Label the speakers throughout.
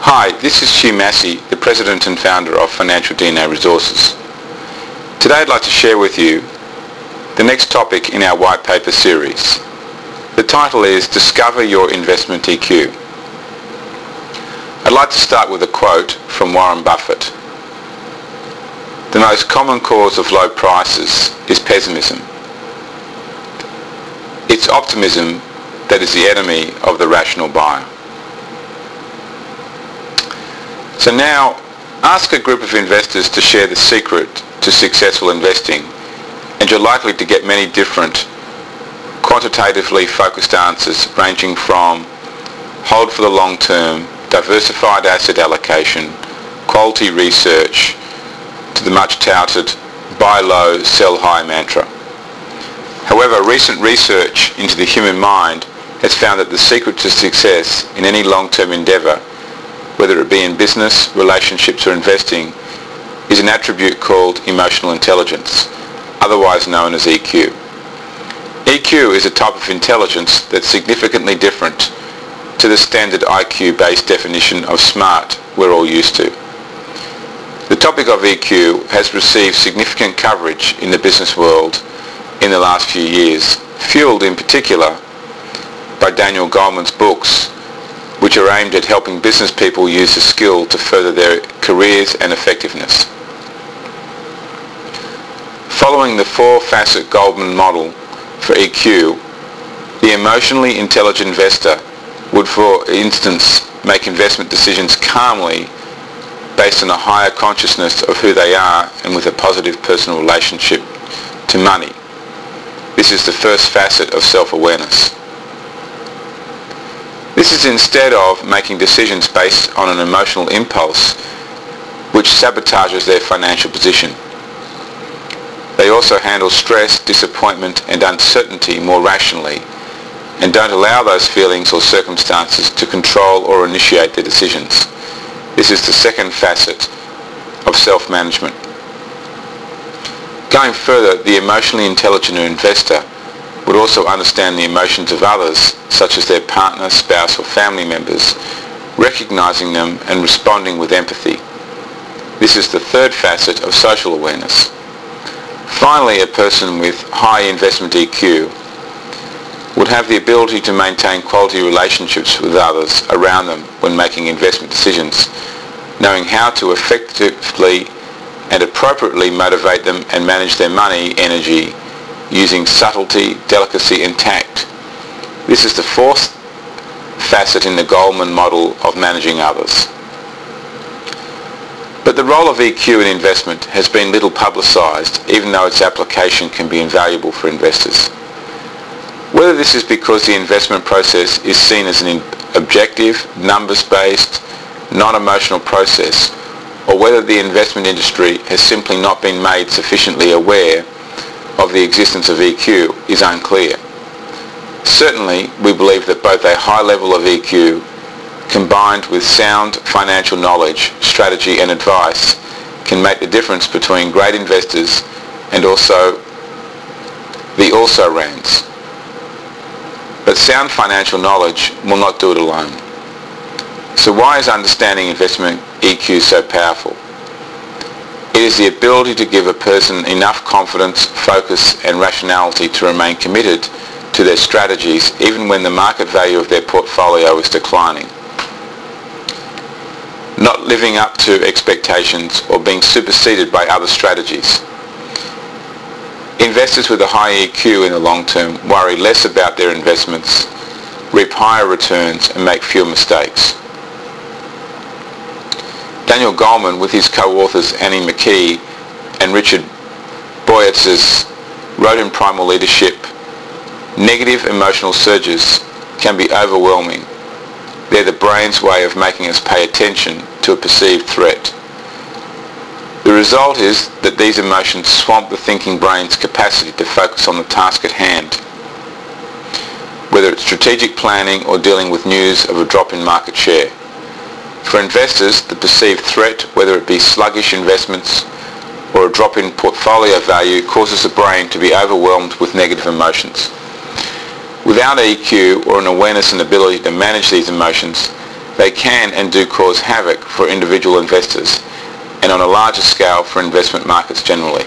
Speaker 1: Hi, this is Hugh Massey, the President and Founder of Financial DNA Resources. Today I'd like to share with you the next topic in our white paper series. The title is Discover Your Investment EQ. I'd like to start with a quote from Warren Buffett. The most common cause of low prices is pessimism. It's optimism that is the enemy of the rational buyer. So now, ask a group of investors to share the secret to successful investing, and you're likely to get many different quantitatively focused answers ranging from hold for the long term, diversified asset allocation, quality research, to the much touted buy low, sell high mantra. However, recent research into the human mind has found that the secret to success in any long-term endeavour, whether it be in business, relationships or investing, is an attribute called emotional intelligence, otherwise known as EQ. EQ is a type of intelligence that's significantly different to the standard IQ-based definition of smart we're all used to. The topic of EQ has received significant coverage in the business world in the last few years, fueled in particular by Daniel Goleman's books, which are aimed at helping business people use the skill to further their careers and effectiveness. Following the four-facet Goleman model for EQ, the emotionally intelligent investor would, for instance, make investment decisions calmly based on a higher consciousness of who they are and with a positive personal relationship to money. This is the first facet of self-awareness. This is instead of making decisions based on an emotional impulse which sabotages their financial position. They also handle stress, disappointment and uncertainty more rationally and don't allow those feelings or circumstances to control or initiate their decisions. This is the second facet of self-management. Going further, the emotionally intelligent investor would also understand the emotions of others, such as their partner, spouse or family members, recognizing them and responding with empathy. This is the third facet of social awareness. Finally, a person with high investment EQ would have the ability to maintain quality relationships with others around them when making investment decisions, knowing how to effectively and appropriately motivate them and manage their money energy using subtlety, delicacy and tact. This is the fourth facet in the Goleman model of managing others. But the role of EQ in investment has been little publicised, even though its application can be invaluable for investors. Whether this is because the investment process is seen as an objective, numbers-based, non-emotional process, or whether the investment industry has simply not been made sufficiently aware of the existence of EQ is unclear. Certainly, we believe that both a high level of EQ combined with sound financial knowledge, strategy and advice can make the difference between great investors and also the also-rans. But sound financial knowledge will not do it alone. So why is understanding investment EQ so powerful? It is the ability to give a person enough confidence, focus and rationality to remain committed to their strategies even when the market value of their portfolio is declining. Not living up to expectations or being superseded by other strategies. Investors with a high EQ in the long term worry less about their investments, reap higher returns and make fewer mistakes. Daniel Goleman, with his co-authors Annie McKee and Richard Boyatzis, wrote in Primal Leadership, negative emotional surges can be overwhelming. They're the brain's way of making us pay attention to a perceived threat. The result is that these emotions swamp the thinking brain's capacity to focus on the task at hand, whether it's strategic planning or dealing with news of a drop in market share. For investors, the perceived threat, whether it be sluggish investments or a drop in portfolio value, causes the brain to be overwhelmed with negative emotions. Without EQ or an awareness and ability to manage these emotions, they can and do cause havoc for individual investors and on a larger scale for investment markets generally.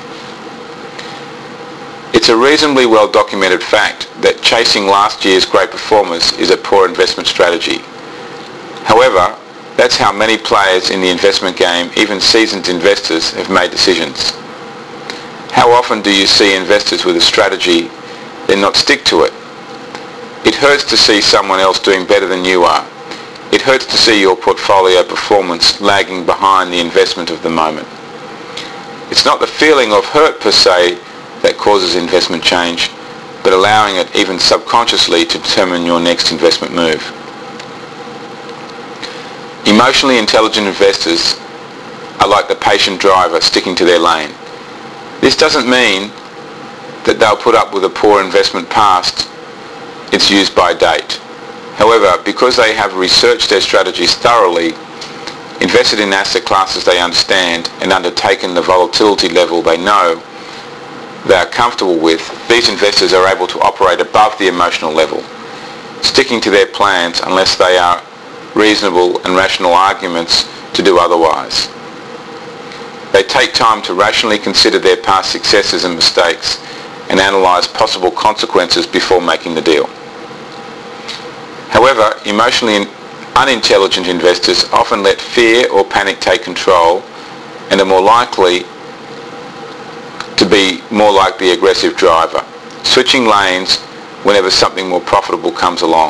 Speaker 1: It's a reasonably well documented fact that chasing last year's great performers is a poor investment strategy. However, that's how many players in the investment game, even seasoned investors, have made decisions. How often do you see investors with a strategy then not stick to it? It hurts to see someone else doing better than you are. It hurts to see your portfolio performance lagging behind the investment of the moment. It's not the feeling of hurt per se that causes investment change, but allowing it even subconsciously to determine your next investment move. Emotionally intelligent investors are like the patient driver sticking to their lane. This doesn't mean that they'll put up with a poor investment past its use-by date. However, because they have researched their strategies thoroughly, invested in asset classes they understand, and undertaken the volatility level they know they are comfortable with, these investors are able to operate above the emotional level, sticking to their plans unless they are reasonable and rational arguments to do otherwise. They take time to rationally consider their past successes and mistakes and analyse possible consequences before making the deal. However, emotionally unintelligent investors often let fear or panic take control and are more likely to be more like the aggressive driver, switching lanes whenever something more profitable comes along.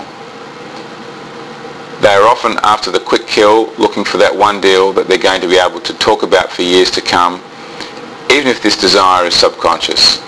Speaker 1: They are often after the quick kill, looking for that one deal that they're going to be able to talk about for years to come, even if this desire is subconscious.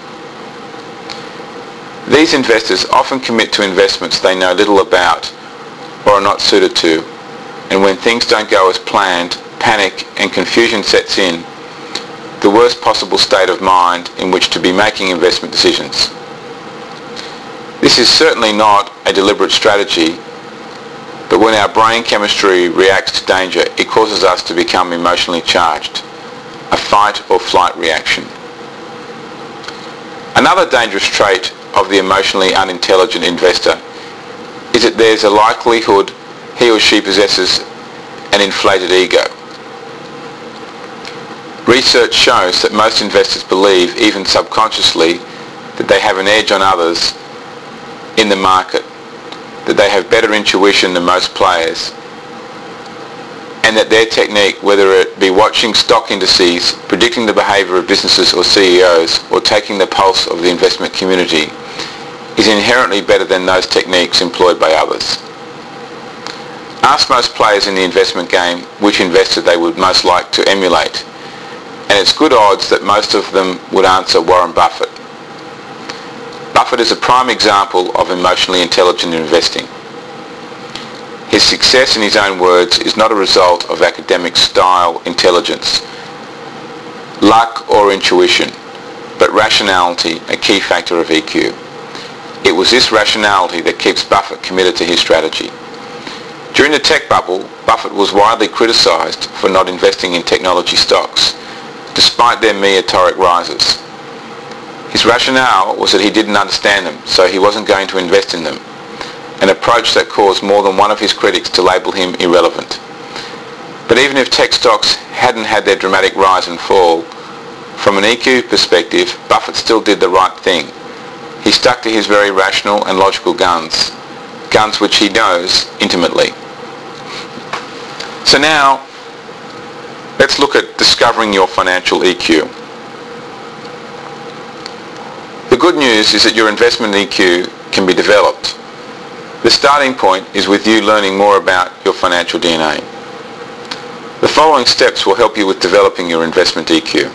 Speaker 1: These investors often commit to investments they know little about or are not suited to, and when things don't go as planned, panic and confusion sets in, the worst possible state of mind in which to be making investment decisions. This is certainly not a deliberate strategy, but when our brain chemistry reacts to danger, it causes us to become emotionally charged, a fight or flight reaction. Another dangerous trait of the emotionally unintelligent investor is that there's a likelihood he or she possesses an inflated ego. Research shows that most investors believe, even subconsciously, that they have an edge on others in the market, that they have better intuition than most players, and that their technique, whether it be watching stock indices, predicting the behaviour of businesses or CEOs, or taking the pulse of the investment community, is inherently better than those techniques employed by others. Ask most players in the investment game which investor they would most like to emulate, and it's good odds that most of them would answer Warren Buffett. Buffett is a prime example of emotionally intelligent investing. His success, in his own words, is not a result of academic style intelligence, luck or intuition, but rationality, a key factor of EQ. It was this rationality that keeps Buffett committed to his strategy. During the tech bubble, Buffett was widely criticised for not investing in technology stocks, despite their meteoric rises. His rationale was that he didn't understand them, so he wasn't going to invest in them, an approach that caused more than one of his critics to label him irrelevant. But even if tech stocks hadn't had their dramatic rise and fall, from an EQ perspective, Buffett still did the right thing. He stuck to his very rational and logical guns which he knows intimately. So now, let's look at discovering your financial EQ. The good news is that your investment EQ can be developed. The starting point is with you learning more about your financial DNA. The following steps will help you with developing your investment EQ.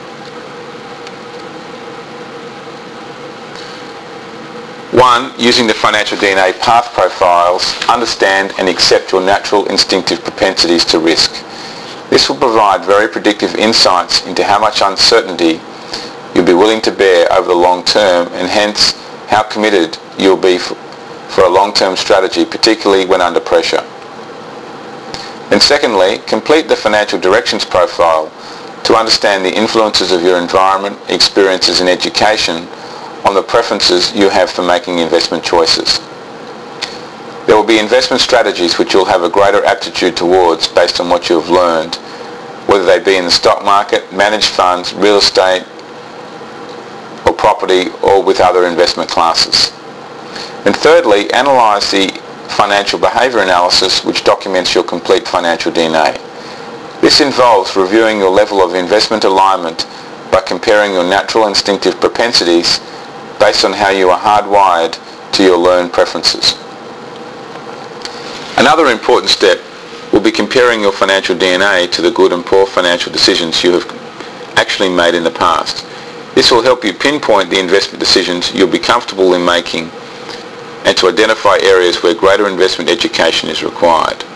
Speaker 1: 1. Using the financial DNA path profiles, understand and accept your natural instinctive propensities to risk. This will provide very predictive insights into how much uncertainty you'll be willing to bear over the long term, and hence how committed you'll be for a long-term strategy, particularly when under pressure. And secondly, complete the financial directions profile to understand the influences of your environment, experiences and education on the preferences you have for making investment choices. There will be investment strategies which you'll have a greater aptitude towards based on what you have learned, whether they be in the stock market, managed funds, real estate, or property, or with other investment classes. And thirdly, analyse the financial behaviour analysis which documents your complete financial DNA. This involves reviewing your level of investment alignment by comparing your natural instinctive propensities based on how you are hardwired to your learned preferences. Another important step will be comparing your financial DNA to the good and poor financial decisions you have actually made in the past. This will help you pinpoint the investment decisions you'll be comfortable in making and to identify areas where greater investment education is required.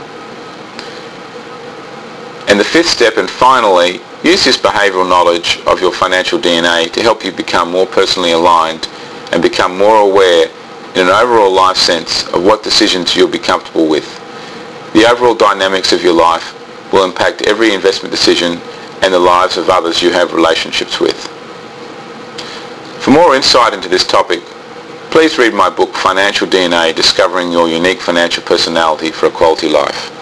Speaker 1: And the fifth step, and finally, use this behavioural knowledge of your financial DNA to help you become more personally aligned and become more aware in an overall life sense of what decisions you'll be comfortable with. The overall dynamics of your life will impact every investment decision and the lives of others you have relationships with. For more insight into this topic, please read my book Financial DNA: Discovering Your Unique Financial Personality for a Quality Life.